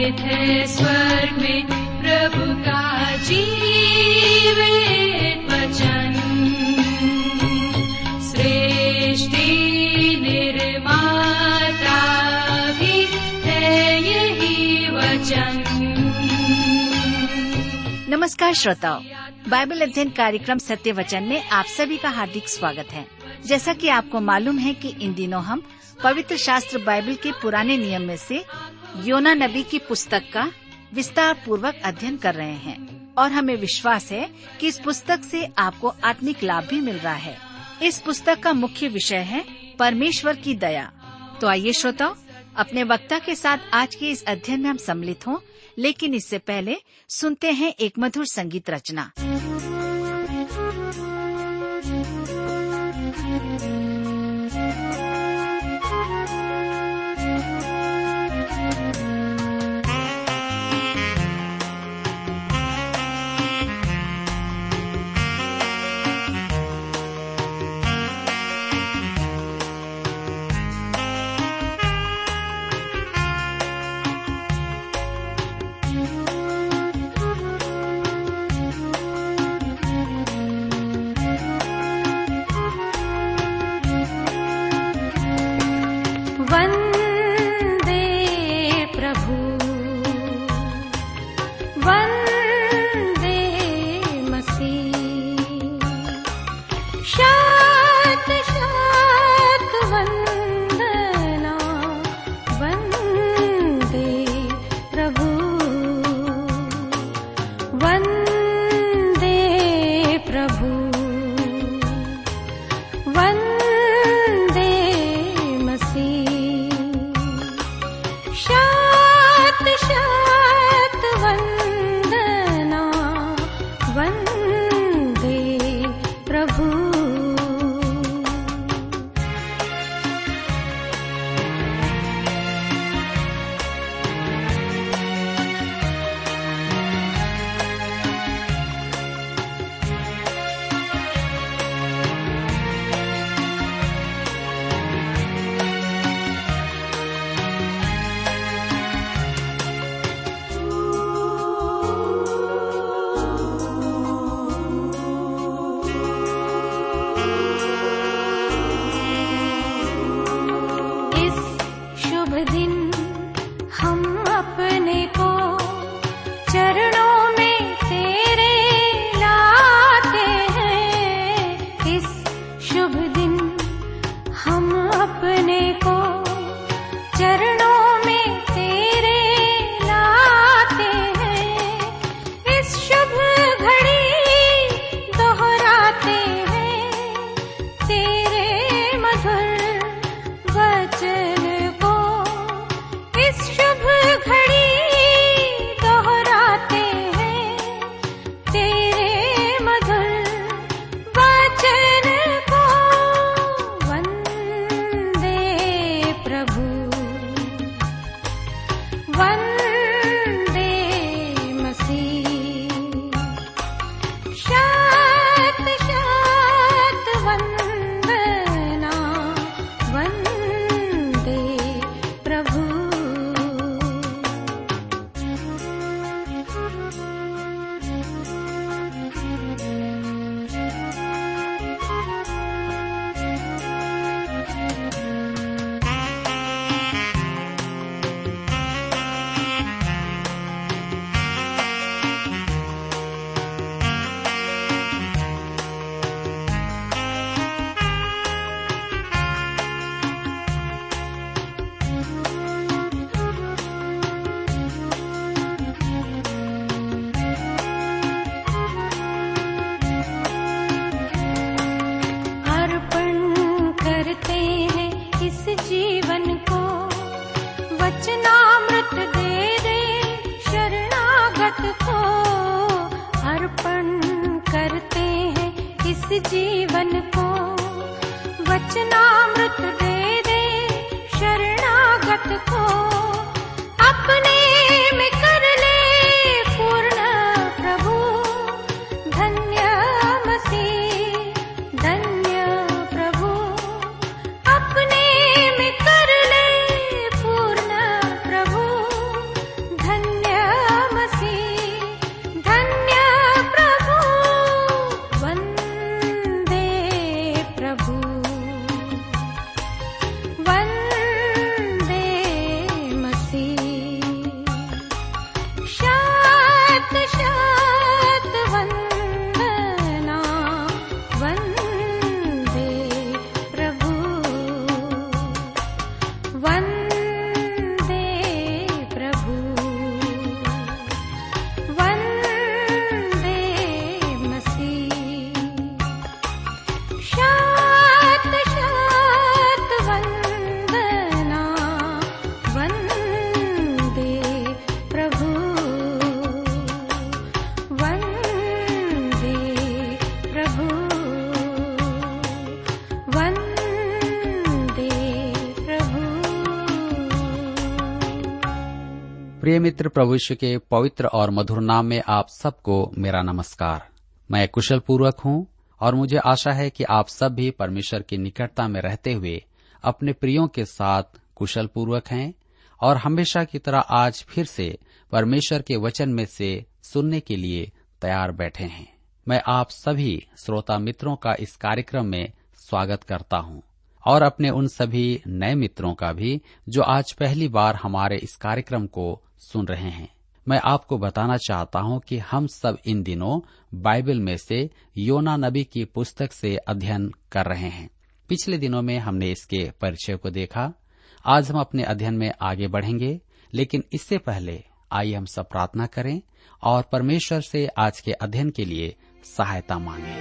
निहित है स्वर्ग में प्रभु का जीवित वचन। सृष्टि निर्माता भी है यही वचन। नमस्कार श्रोताओ, बाइबल अध्ययन कार्यक्रम सत्य वचन में आप सभी का हार्दिक स्वागत है। जैसा कि आपको मालूम है कि इन दिनों हम पवित्र शास्त्र बाइबल के पुराने नियम में से योना नबी की पुस्तक का विस्तार पूर्वक अध्ययन कर रहे हैं और हमें विश्वास है कि इस पुस्तक से आपको आत्मिक लाभ भी मिल रहा है। इस पुस्तक का मुख्य विषय है परमेश्वर की दया। तो आइए श्रोताओ, अपने वक्ता के साथ आज के इस अध्ययन में हम सम्मिलित हों, लेकिन इससे पहले सुनते हैं एक मधुर संगीत रचना। जीवन को वचनामृत दे दे, शरणागत को अपने में कर ले पूर्ण। प्रभु धन्य मसीह, धन्य प्रभु अपने में कर ले पूर्ण। प्रभु धन्य प्रिय मित्र, प्रभु यीशु के पवित्र और मधुर नाम में आप सबको मेरा नमस्कार। मैं कुशल पूर्वक हूँ और मुझे आशा है कि आप सब भी परमेश्वर की निकटता में रहते हुए अपने प्रियों के साथ कुशल पूर्वक हैं और हमेशा की तरह आज फिर से परमेश्वर के वचन में से सुनने के लिए तैयार बैठे हैं। मैं आप सभी श्रोता मित्रों का इस कार्यक्रम में स्वागत करता हूं और अपने उन सभी नए मित्रों का भी जो आज पहली बार हमारे इस कार्यक्रम को सुन रहे हैं। मैं आपको बताना चाहता हूं कि हम सब इन दिनों बाइबल में से योना नबी की पुस्तक से अध्ययन कर रहे हैं। पिछले दिनों में हमने इसके परिचय को देखा। आज हम अपने अध्ययन में आगे बढ़ेंगे, लेकिन इससे पहले आइए हम सब प्रार्थना करें और परमेश्वर से आज के अध्ययन के लिए सहायता मांगें।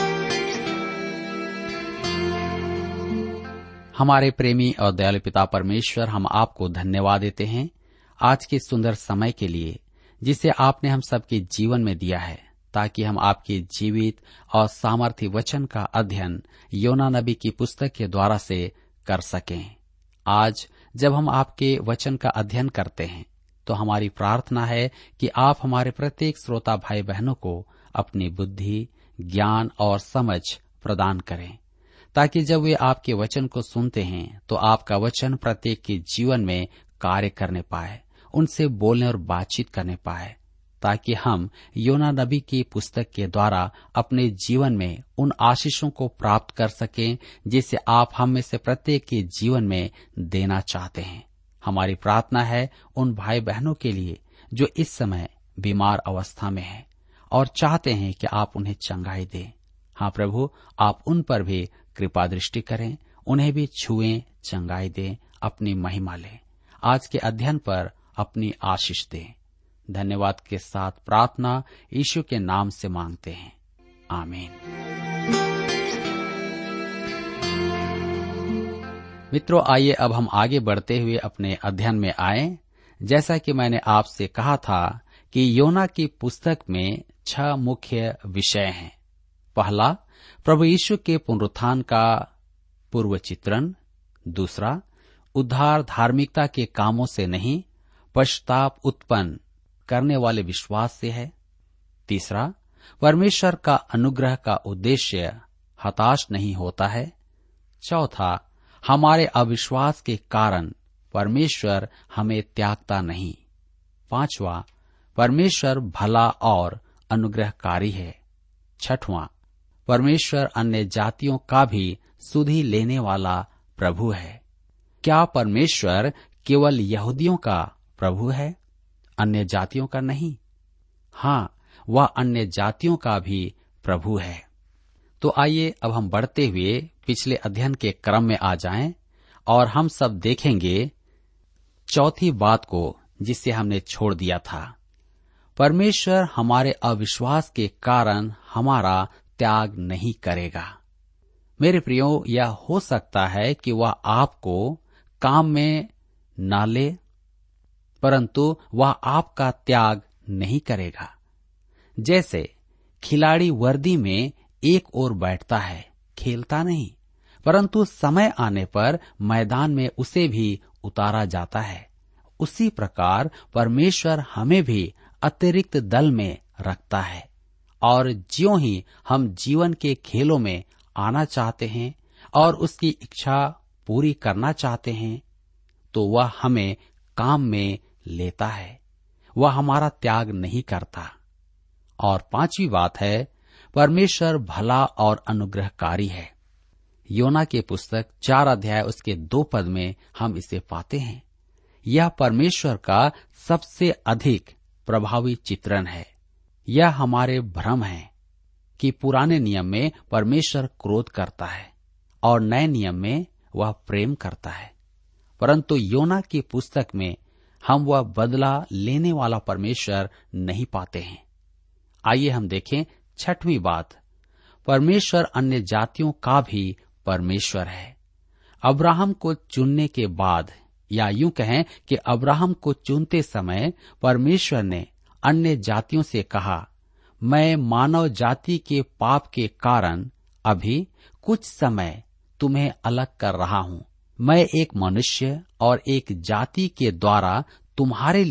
हमारे प्रेमी और दयालु पिता परमेश्वर, हम आपको धन्यवाद देते हैं आज के सुंदर समय के लिए जिसे आपने हम सबके जीवन में दिया है, ताकि हम आपके जीवित और सामर्थी वचन का अध्ययन योना नबी की पुस्तक के द्वारा से कर सकें। आज जब हम आपके वचन का अध्ययन करते हैं तो हमारी प्रार्थना है कि आप हमारे प्रत्येक श्रोता भाई बहनों को अपनी बुद्धि, ज्ञान और समझ प्रदान करें, ताकि जब वे आपके वचन को सुनते हैं तो आपका वचन प्रत्येक के जीवन में कार्य करने पाए, उनसे बोलने और बातचीत करने पाए, ताकि हम योना नबी की पुस्तक के द्वारा अपने जीवन में उन आशीषों को प्राप्त कर सकें जिसे आप हम में से प्रत्येक के जीवन में देना चाहते हैं। हमारी प्रार्थना है उन भाई बहनों के लिए जो इस समय बीमार अवस्था में हैं और चाहते हैं कि आप उन्हें चंगाई दें। हाँ प्रभु, आप उन पर भी कृपा दृष्टि करें, उन्हें भी छुएं, चंगाई दें, अपनी महिमा लें। आज के अध्ययन पर अपनी आशीष दें। धन्यवाद के साथ प्रार्थना यीशु के नाम से मांगते हैं, आमीन। मित्रों, आइए अब हम आगे बढ़ते हुए अपने अध्ययन में आए। जैसा कि मैंने आपसे कहा था कि योना की पुस्तक में 6 मुख्य विषय हैं। पहला, प्रभु यीशु के पुनरुत्थान का पूर्व चित्रण। दूसरा, उद्धार धार्मिकता के कामों से नहीं, पश्चाताप उत्पन्न करने वाले विश्वास से है। तीसरा, परमेश्वर का अनुग्रह का उद्देश्य हताश नहीं होता है। चौथा, हमारे अविश्वास के कारण परमेश्वर हमें त्यागता नहीं। पांचवा, परमेश्वर भला और अनुग्रहकारी है। छठवां, परमेश्वर अन्य जातियों का भी सुधि लेने वाला प्रभु है। क्या परमेश्वर केवल यहूदियों का प्रभु है, अन्य जातियों का नहीं? हाँ, वह अन्य जातियों का भी प्रभु है। तो आइए अब हम बढ़ते हुए पिछले अध्ययन के क्रम में आ जाएं और हम सब देखेंगे चौथी बात को जिसे हमने छोड़ दिया था। परमेश्वर हमारे अविश्वास के कारण हमारा त्याग नहीं करेगा। मेरे प्रियो, यह हो सकता है कि वह आपको काम में न ले, परंतु वह आपका त्याग नहीं करेगा। जैसे खिलाड़ी वर्दी में एक ओर बैठता है, खेलता नहीं, परंतु समय आने पर मैदान में उसे भी उतारा जाता है, उसी प्रकार परमेश्वर हमें भी अतिरिक्त दल में रखता है। और ज्यों ही हम जीवन के खेलों में आना चाहते हैं और उसकी इच्छा पूरी करना चाहते हैं, तो वह हमें काम में लेता है, वह हमारा त्याग नहीं करता। और पांचवी बात है, परमेश्वर भला और अनुग्रहकारी है। योना की पुस्तक 4 अध्याय उसके 2 पद में हम इसे पाते हैं। यह परमेश्वर का सबसे अधिक प्रभावी चित्रण है। यह हमारे भ्रम है कि पुराने नियम में परमेश्वर क्रोध करता है और नए नियम में वह प्रेम करता है, परंतु योना की पुस्तक में हम वह बदला लेने वाला परमेश्वर नहीं पाते हैं। आइए हम देखें छठवीं बात, परमेश्वर अन्य जातियों का भी परमेश्वर है। अब्राहम को चुनने के बाद, या यूं कहें कि अब्राहम को चुनते समय परमेश्वर ने अन्य जातियों से कहा, मैं मानव जाति के पाप के कारण अभी कुछ समय तुम्हें अलग कर रहा हूं। मैं एक मनुष्य और एक जाति के द्वारा तुम्हारे लिए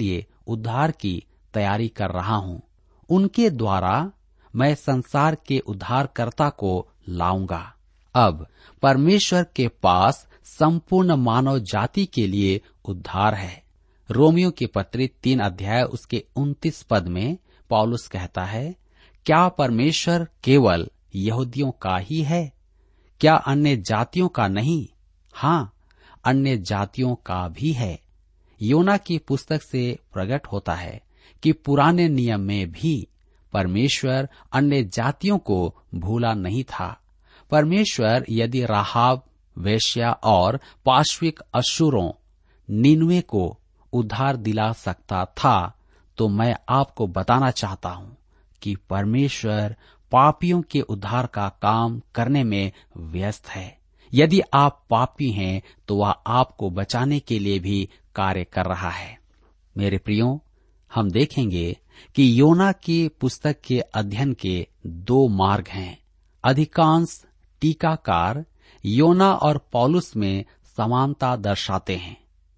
उद्धार की तैयारी कर रहा हूँ। उनके द्वारा मैं संसार के उद्धारकर्ता को लाऊंगा। अब परमेश्वर के पास संपूर्ण मानव जाति के लिए उद्धार है। रोमियो की पत्री 3 अध्याय उसके 29 पद में पौलुस कहता है, क्या परमेश्वर केवल यहूदियों का ही है? क्या अन्य जातियों का नहीं? हाँ, अन्य जातियों का भी है। योना की पुस्तक से प्रकट होता है कि पुराने नियम में भी परमेश्वर अन्य जातियों को भूला नहीं था। परमेश्वर यदि राहाब वेश्या और पाश्विक अशुरों निनवे को उद्धार दिला सकता था, तो मैं आपको बताना चाहता हूँ कि परमेश्वर पापियों के उद्धार का काम करने में व्यस्त है। यदि आप पापी हैं तो वह आपको बचाने के लिए भी कार्य कर रहा है। मेरे प्रियो, हम देखेंगे कि योना की पुस्तक के अध्ययन के 2 मार्ग हैं। अधिकांश टीकाकार योना और पौलुस में समानता दर्शाते हैं।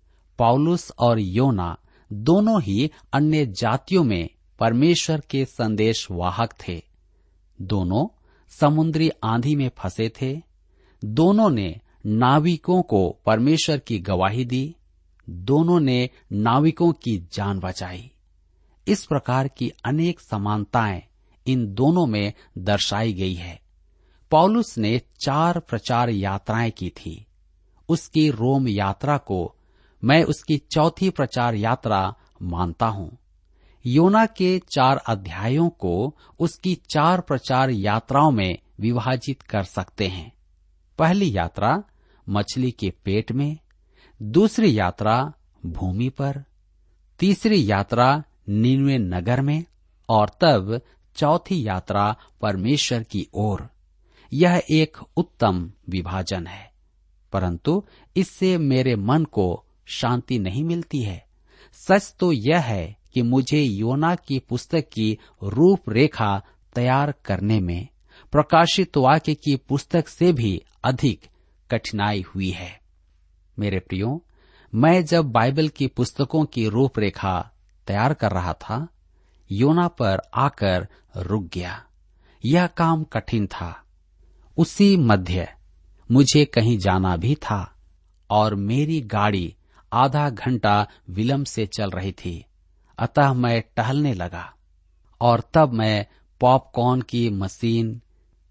पौलुस और योना दोनों ही अन्य जातियों में परमेश्वर के संदेश वाहक थे। दोनों समुद्री आंधी में फंसे थे। दोनों ने नाविकों को परमेश्वर की गवाही दी। दोनों ने नाविकों की जान बचाई। इस प्रकार की अनेक समानताएं इन दोनों में दर्शाई गई है। पौलुस ने 4 प्रचार यात्राएं की थी। उसकी रोम यात्रा को मैं उसकी चौथी प्रचार यात्रा मानता हूँ। योना के 4 अध्यायों को उसकी 4 प्रचार यात्राओं में विभाजित कर सकते हैं। पहली यात्रा मछली के पेट में, दूसरी यात्रा भूमि पर, तीसरी यात्रा निनवे नगर में और तब चौथी यात्रा परमेश्वर की ओर। यह एक उत्तम विभाजन है, परंतु इससे मेरे मन को शांति नहीं मिलती है। सच तो यह है कि मुझे योना की पुस्तक की रूपरेखा तैयार करने में प्रकाशित वाक्य की पुस्तक से भी अधिक कठिनाई हुई है। मेरे प्रियो, मैं जब बाइबल की पुस्तकों की रूपरेखा तैयार कर रहा था, योना पर आकर रुक गया। यह काम कठिन था। उसी मध्य मुझे कहीं जाना भी था और मेरी गाड़ी आधा घंटा विलंब से चल रही थी। अतः मैं टहलने लगा और तब मैं पॉपकॉर्न की मशीन,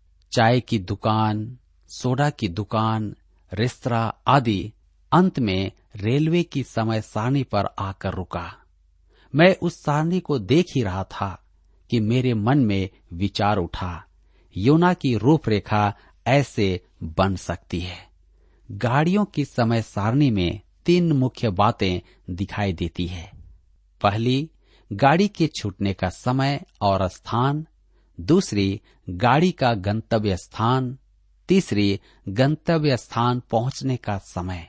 चाय की दुकान, सोडा की दुकान, रेस्तरां आदि, अंत में रेलवे की समय सारणी पर आकर रुका। मैं उस सारणी को देख ही रहा था कि मेरे मन में विचार उठा, योना की रूपरेखा ऐसे बन सकती है। गाड़ियों की समय सारणी में 3 मुख्य बातें दिखाई देती है। पहली, गाड़ी के छूटने का समय और स्थान। दूसरी, गाड़ी का गंतव्य स्थान। तीसरी, गंतव्य स्थान पहुंचने का समय।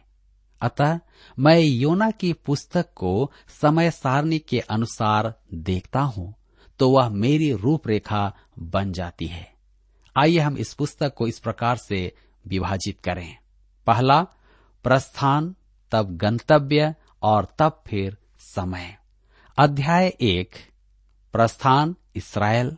अतः मैं योना की पुस्तक को समय सारणी के अनुसार देखता हूँ तो वह मेरी रूपरेखा बन जाती है। आइए हम इस पुस्तक को इस प्रकार से विभाजित करें। पहला, प्रस्थान, तब गंतव्य और तब फिर समय। अध्याय 1, प्रस्थान इस्राएल,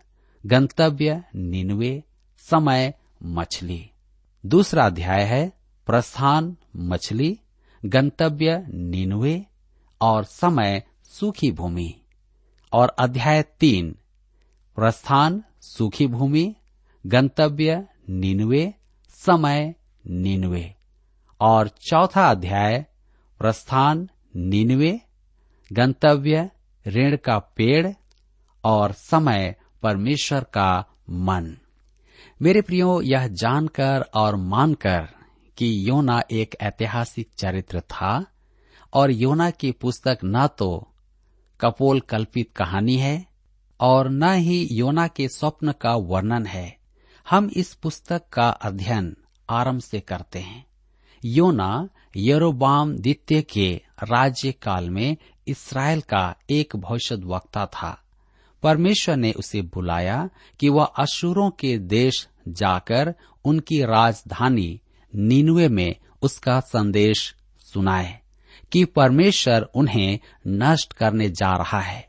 गंतव्य निनवे, समय मछली। दूसरा अध्याय है प्रस्थान मछली, गंतव्य निनवे और समय सूखी भूमि। और अध्याय 3, प्रस्थान सूखी भूमि, गंतव्य निनवे, समय निनवे। और चौथा अध्याय प्रस्थान निनवे, गंतव्य ऋण का पेड़ और समय परमेश्वर का मन। मेरे प्रियो, यह जानकर और मानकर कि योना एक ऐतिहासिक चरित्र था और योना की पुस्तक न तो कपोल कल्पित कहानी है और न ही योना के स्वप्न का वर्णन है, हम इस पुस्तक का अध्ययन आरंभ से करते हैं। योना यरोबाम द्वितीय के राज्य काल में इस्राएल का एक भविष्यद्वक्ता था। परमेश्वर ने उसे बुलाया कि वह अशूरों के देश जाकर उनकी राजधानी नीनवे में उसका संदेश सुनाए, कि परमेश्वर उन्हें नष्ट करने जा रहा है,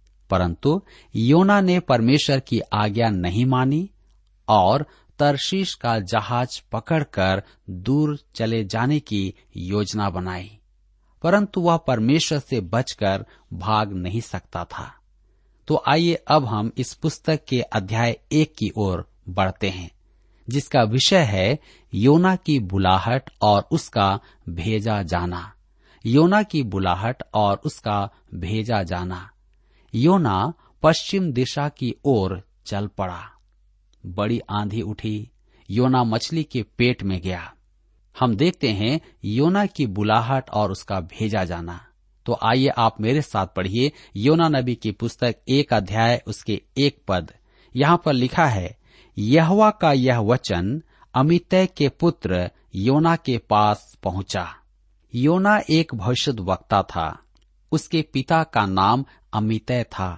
परंतु योना ने परमेश्वर की आज्ञा नहीं मानी और तरशीश का जहाज पकड़कर दूर चले जाने की योजना बनाई, परंतु वह परमेश्वर से बचकर भाग नहीं सकता था। तो आइए अब हम इस पुस्तक के अध्याय 1 की ओर बढ़ते हैं, जिसका विषय है योना की बुलाहट और उसका भेजा जाना। योना की बुलाहट और उसका भेजा जाना। योना पश्चिम दिशा की ओर चल पड़ा। बड़ी आंधी उठी, योना मछली के पेट में गया। हम देखते हैं योना की बुलाहट और उसका भेजा जाना। तो आइए आप मेरे साथ पढ़िए योना नबी की पुस्तक 1 अध्याय उसके 1 पद। यहाँ पर लिखा है, यहोवा का यह वचन अमित्तै के पुत्र योना के पास पहुंचा। योना एक भविष्यद्वक्ता था। उसके पिता का नाम अमित्तै था।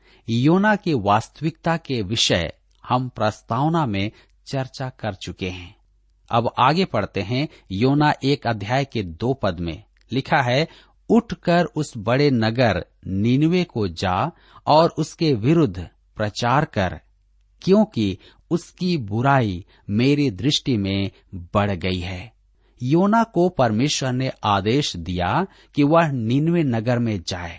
योना की वास्तविकता के विषय हम प्रस्तावना में चर्चा कर चुके हैं। अब आगे पढ़ते हैं। योना 1 अध्याय के 2 पद में लिखा है, उठकर उस बड़े नगर नीनवे को जा और उसके विरुद्ध प्रचार कर, क्योंकि उसकी बुराई मेरी दृष्टि में बढ़ गई है। योना को परमेश्वर ने आदेश दिया कि वह नीनवे नगर में जाए।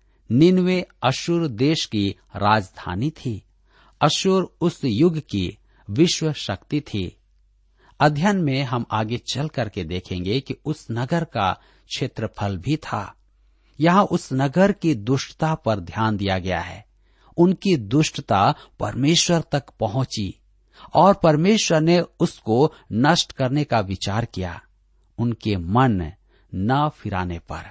नीनवे अश्शूर देश की राजधानी थी। अश्शूर उस युग की विश्व शक्ति थी। अध्ययन में हम आगे चल करके देखेंगे कि उस नगर का क्षेत्रफल भी था। यहाँ उस नगर की दुष्टता पर ध्यान दिया गया है। उनकी दुष्टता परमेश्वर तक पहुंची और परमेश्वर ने उसको नष्ट करने का विचार किया, उनके मन न फिराने पर।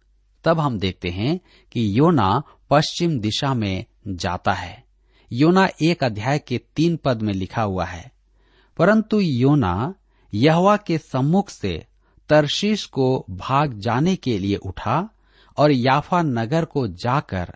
तब हम देखते हैं कि योना पश्चिम दिशा में जाता है। योना 1 अध्याय के 3 पद में लिखा हुआ है, परंतु योना यहोवा के सम्मुख से तरशीश को भाग जाने के लिए उठा और याफा नगर को जाकर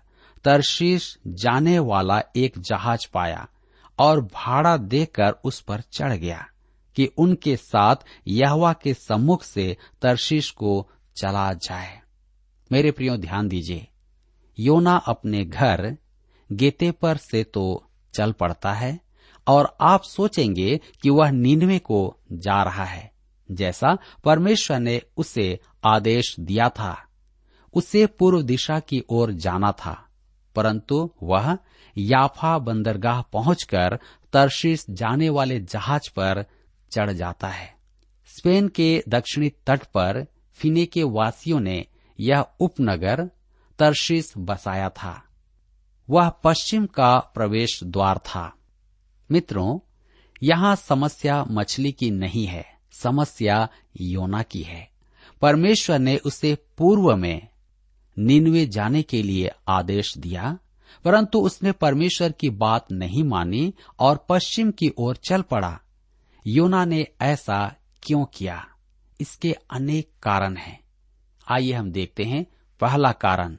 तरशीश जाने वाला एक जहाज पाया और भाड़ा देकर उस पर चढ़ गया कि उनके साथ यहोवा के सम्मुख से तरशीश को चला जाए। मेरे प्रियो ध्यान दीजिए, योना अपने घर गेतेपर से तो चल पड़ता है और आप सोचेंगे कि वह नीनवे को जा रहा है, जैसा परमेश्वर ने उसे आदेश दिया था। उसे पूर्व दिशा की ओर जाना था, परंतु वह याफा बंदरगाह पहुंचकर तरशीश जाने वाले जहाज पर चढ़ जाता है। स्पेन के दक्षिणी तट पर फिनीके वासियों ने यह उपनगर तरशीश बसाया था। वह पश्चिम का प्रवेश द्वार था। मित्रों, यहाँ समस्या मछली की नहीं है, समस्या योना की है। परमेश्वर ने उसे पूर्व में नीनवे जाने के लिए आदेश दिया, परंतु उसने परमेश्वर की बात नहीं मानी और पश्चिम की ओर चल पड़ा। योना ने ऐसा क्यों किया? इसके अनेक कारण हैं। आइए हम देखते हैं। पहला कारण,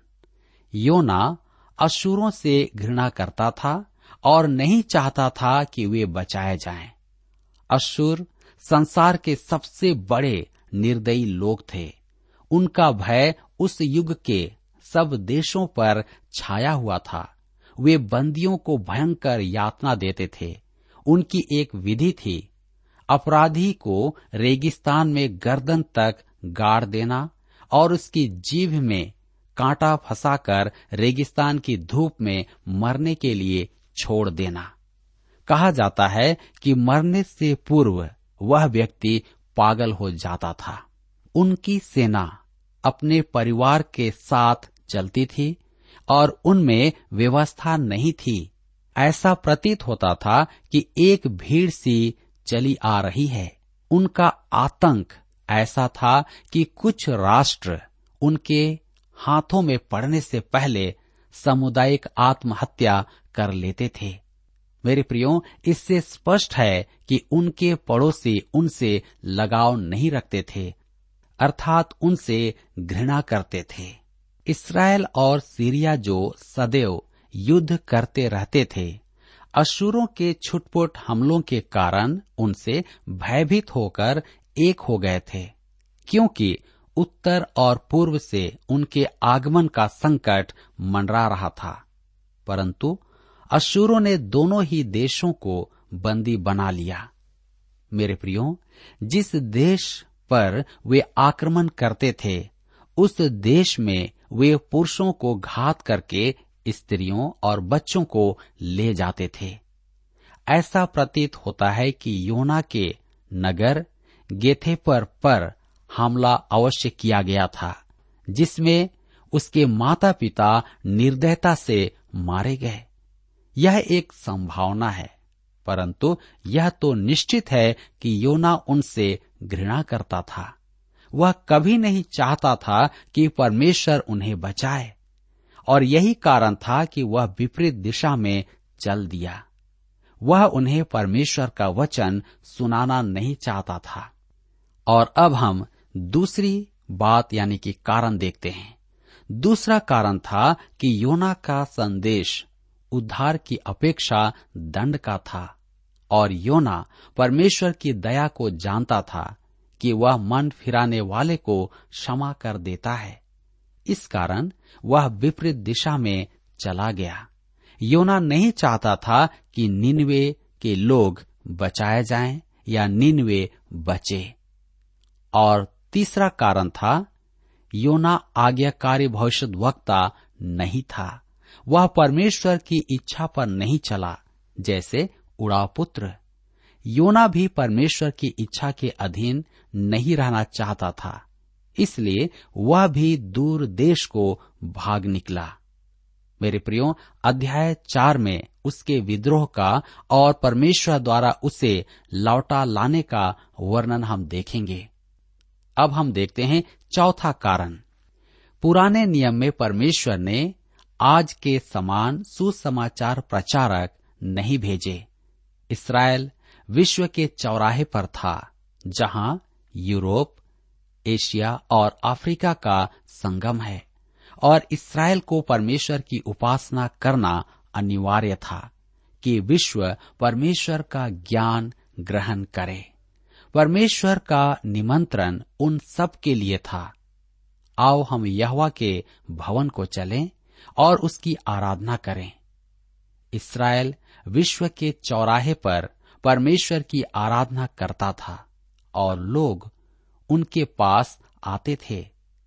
योना अश्शूरों से घृणा करता था और नहीं चाहता था कि वे बचाए जाएं। अश्शूर संसार के सबसे बड़े निर्दयी लोग थे। उनका भय उस युग के सब देशों पर छाया हुआ था। वे बंदियों को भयंकर यातना देते थे। उनकी एक विधि थी, अपराधी को रेगिस्तान में गर्दन तक गाड़ देना और उसकी जीभ में कांटा फंसाकर रेगिस्तान की धूप में मरने के लिए छोड़ देना। कहा जाता है कि मरने से पूर्व वह व्यक्ति पागल हो जाता था। उनकी सेना अपने परिवार के साथ चलती थी और उनमें व्यवस्था नहीं थी। ऐसा प्रतीत होता था कि एक भीड़ सी चली आ रही है। उनका आतंक ऐसा था कि कुछ राष्ट्र उनके हाथों में पड़ने से पहले सामुदायिक आत्महत्या कर लेते थे। मेरे प्रियो, इससे स्पष्ट है कि उनके पड़ोसी उनसे लगाव नहीं रखते थे, अर्थात उनसे घृणा करते थे। इस्राएल और सीरिया जो सदैव युद्ध करते रहते थे, अश्शूरों के छुटपुट हमलों के कारण उनसे भयभीत होकर एक हो गए थे, क्योंकि उत्तर और पूर्व से उनके आगमन का संकट मंडरा रहा था, परंतु अश्शूरों ने दोनों ही देशों को बंदी बना लिया। मेरे प्रियो, जिस देश पर वे आक्रमण करते थे, उस देश में वे पुरुषों को घात करके स्त्रियों और बच्चों को ले जाते थे। ऐसा प्रतीत होता है कि योना के नगर गेथेपर पर हमला अवश्य किया गया था, जिसमें उसके माता पिता निर्दयता से मारे गए। यह एक संभावना है, परंतु यह तो निश्चित है कि योना उनसे घृणा करता था। वह कभी नहीं चाहता था कि परमेश्वर उन्हें बचाए, और यही कारण था कि वह विपरीत दिशा में चल दिया। वह उन्हें परमेश्वर का वचन सुनाना नहीं चाहता था। और अब हम दूसरी बात यानी कि कारण देखते हैं। दूसरा कारण था कि योना का संदेश उद्धार की अपेक्षा दंड का था, और योना परमेश्वर की दया को जानता था कि वह मन फिराने वाले को क्षमा कर देता है। इस कारण वह विपरीत दिशा में चला गया। योना नहीं चाहता था कि निनवे के लोग बचाए जाएं या निनवे बचे। और तीसरा कारण था, योना आज्ञाकारी भविष्यद्वक्ता नहीं था। वह परमेश्वर की इच्छा पर नहीं चला, जैसे उड़ापुत्र। योना भी परमेश्वर की इच्छा के अधीन नहीं रहना चाहता था, इसलिए वह भी दूर देश को भाग निकला। मेरे प्रियो, अध्याय 4 में उसके विद्रोह का और परमेश्वर द्वारा उसे लौटा लाने का वर्णन हम देखेंगे। अब हम देखते हैं चौथा कारण। पुराने नियम में परमेश्वर ने आज के समान सुसमाचार प्रचारक नहीं भेजे। इस्राएल विश्व के चौराहे पर था, जहां यूरोप, एशिया और अफ्रीका का संगम है, और इस्राएल को परमेश्वर की उपासना करना अनिवार्य था कि विश्व परमेश्वर का ज्ञान ग्रहण करे। परमेश्वर का निमंत्रण उन सब के लिए था। आओ हम यहोवा के भवन को चलें और उसकी आराधना करें। इस्राएल विश्व के चौराहे पर परमेश्वर की आराधना करता था, और लोग उनके पास आते थे।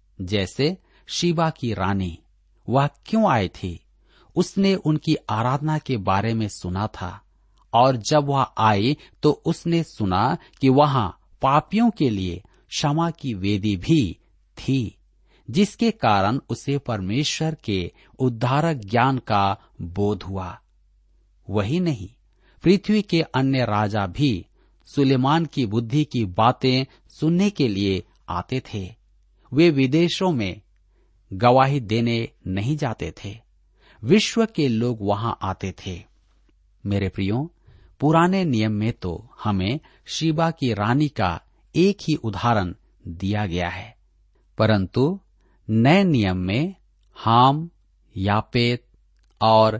जैसे शीबा की रानी, वह क्यों आई थी? उसने उनकी आराधना के बारे में सुना था, और जब वह आई तो उसने सुना कि वहां पापियों के लिए क्षमा की वेदी भी थी, जिसके कारण उसे परमेश्वर के उद्धारक ज्ञान का बोध हुआ। वही नहीं, पृथ्वी के अन्य राजा भी सुलेमान की बुद्धि की बातें सुनने के लिए आते थे। वे विदेशों में गवाही देने नहीं जाते थे, विश्व के लोग वहां आते थे। मेरे प्रियो, पुराने नियम में तो हमें शीबा की रानी का एक ही उदाहरण दिया गया है, परंतु नए नियम में हाम, यापेत और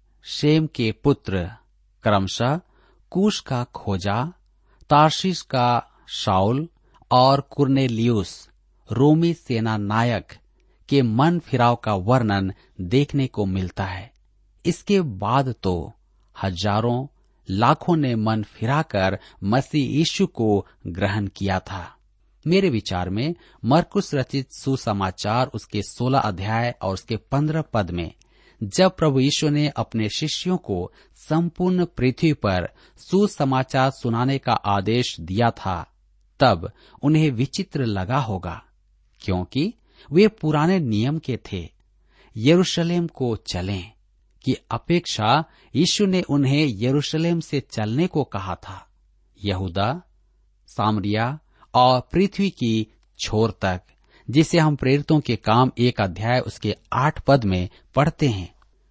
शेम के पुत्र क्रमशः कूश का खोजा, तार्शीश का शाऊल और कुरनेलियुस रोमी सेना नायक के मन फिराव का वर्णन देखने को मिलता है। इसके बाद तो हजारों लाखों ने मन फिराकर मसीह यीशु को ग्रहण किया था। मेरे विचार में मरकुस रचित सुसमाचार उसके 16 अध्याय और उसके 15 पद में जब प्रभु यीशु ने अपने शिष्यों को संपूर्ण पृथ्वी पर सुसमाचार सुनाने का आदेश दिया था, तब उन्हें विचित्र लगा होगा, क्योंकि वे पुराने नियम के थे। यरूशलेम को चलें की अपेक्षा यीशु ने उन्हें यरूशलेम से चलने को कहा था, यहूदा, सामरिया और पृथ्वी की छोर तक, जिसे हम प्रेरितों के काम 1 अध्याय उसके 8 पद में पढ़ते हैं।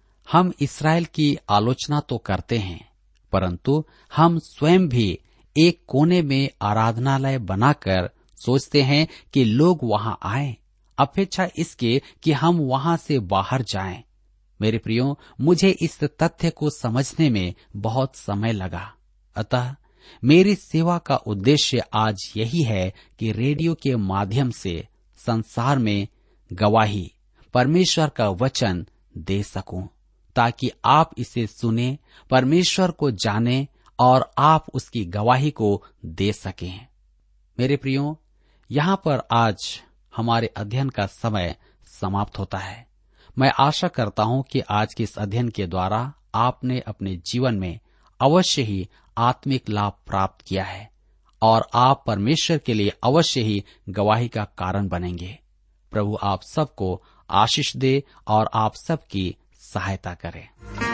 हम इस्राएल की आलोचना तो करते हैं, परंतु हम स्वयं भी एक कोने में आराधनालय बनाकर सोचते हैं कि लोग वहां आएं, अपेक्षा इसके कि हम वहां से बाहर जाएं। मेरे प्रियो, मुझे इस तथ्य को समझने में बहुत समय लगा। अतः मेरी सेवा का उद्देश्य आज यही है कि रेडियो के माध्यम से संसार में गवाही, परमेश्वर का वचन दे सकूं, ताकि आप इसे सुने, परमेश्वर को जाने और आप उसकी गवाही को दे सकें। मेरे प्रियो, यहाँ पर आज हमारे अध्ययन का समय समाप्त होता है। मैं आशा करता हूँ कि आज के इस अध्ययन के द्वारा आपने अपने जीवन में अवश्य ही आत्मिक लाभ प्राप्त किया है और आप परमेश्वर के लिए अवश्य ही गवाही का कारण बनेंगे। प्रभु आप सबको आशीष दे और आप सबकी सहायता करे।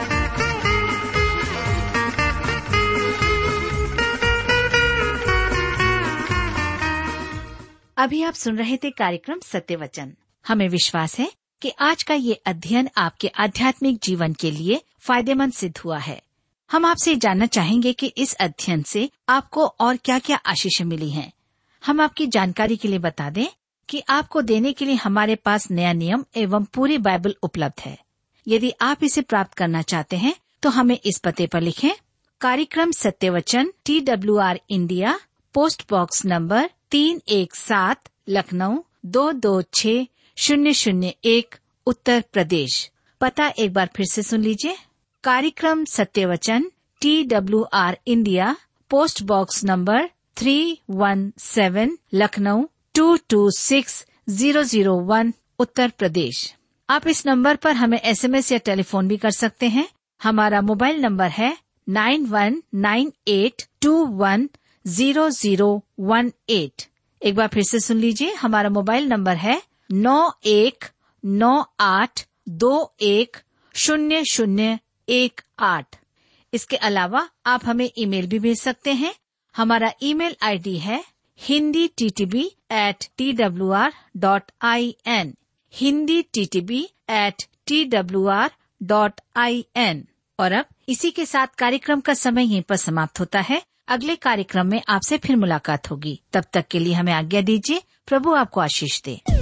अभी आप सुन रहे थे कार्यक्रम सत्य वचन। हमें विश्वास है कि आज का ये अध्ययन आपके आध्यात्मिक जीवन के लिए फायदेमंद सिद्ध हुआ है। हम आपसे जानना चाहेंगे कि इस अध्ययन से आपको और क्या क्या आशीषें मिली हैं। हम आपकी जानकारी के लिए बता दें कि आपको देने के लिए हमारे पास नया नियम एवं पूरी बाइबल उपलब्ध है। यदि आप इसे प्राप्त करना चाहते हैं तो हमें इस पते पर लिखें। कार्यक्रम सत्य वचन, TWR India, post box number 317, Lucknow 226001, Uttar Pradesh. पता एक बार फिर से सुन लीजिए। कार्यक्रम सत्य वचन, TWR India, post box number 317, Lucknow 226001, Uttar Pradesh. आप इस नंबर पर हमें SMS या टेलीफोन भी कर सकते हैं। हमारा मोबाइल नंबर है 9198210018। एक बार फिर से सुन लीजिए। हमारा मोबाइल नंबर है 9198210018। इसके अलावा आप हमें ईमेल भी भेज सकते हैं। हमारा ईमेल ID है hinditb@twr.in, hinditb@twr.in। और अब इसी के साथ कार्यक्रम का समय यहीं पर समाप्त होता है। अगले कार्यक्रम में आपसे फिर मुलाकात होगी। तब तक के लिए हमें आज्ञा दीजिए। प्रभु आपको आशीष दे।